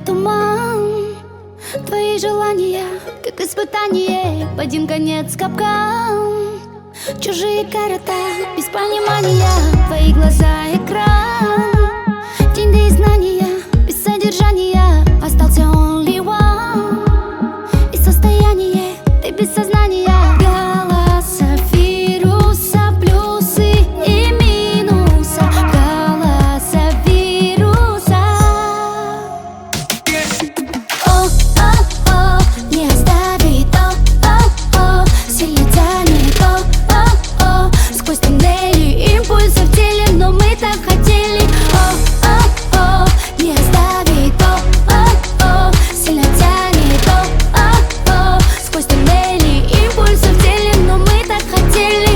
туман. Твои желания, как испытание, в один конец капкан. Чужие города, без понимания, твои глаза экран. День до изгнания, без содержания, остался only one. И состояние, ты без сознания. Голоса вируса, плюсы и минуса. Голоса вируса. О-о-о, не оставит. О-о-о, сильно тянет. О-о-о, сквозь туннели импульсы в теле, но мы так хотели. О-о-о, не оставит. О-о-о, сильно тянет. О-о-о, сквозь туннели импульсы в теле, но мы так хотели.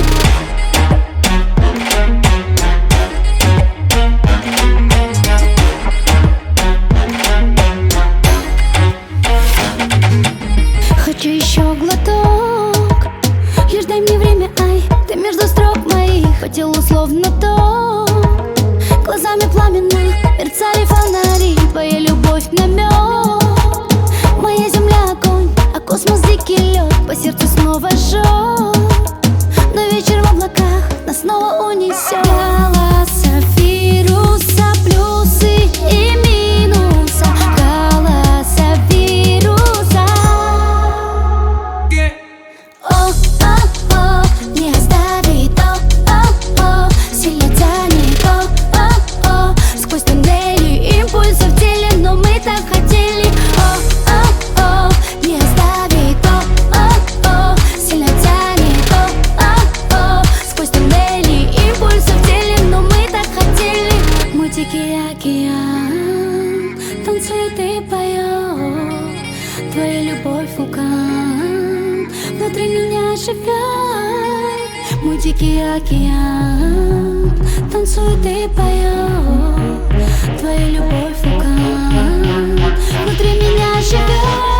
Хочу еще глоток, лишь дай мне время, ай, ты между строк моих. По телу словно ток, глазами пламенно мерцали фонари. Твоя любовь намек, моя земля огонь, а космос дикий лед. По сердцу снова жжет, но вечер в облаках нас снова унесет. Голоса вируса, плюсы и минуса. Голоса вируса. О-о-о, не оставит. О-о-о, сильно тянет. О-о-о, сквозь туннели импульсы в теле, но мы так хотели. О-о-о, не оставит. О-о-о, сильно тянет. О-о-о, сквозь туннели импульсы в теле, но мы так хотели. Мой дикий океан танцует и поет. Твоя любовь вулкан внутри меня живет. Мой дикий океан танцует и поет. Твоя любовь вулкан внутри меня живет.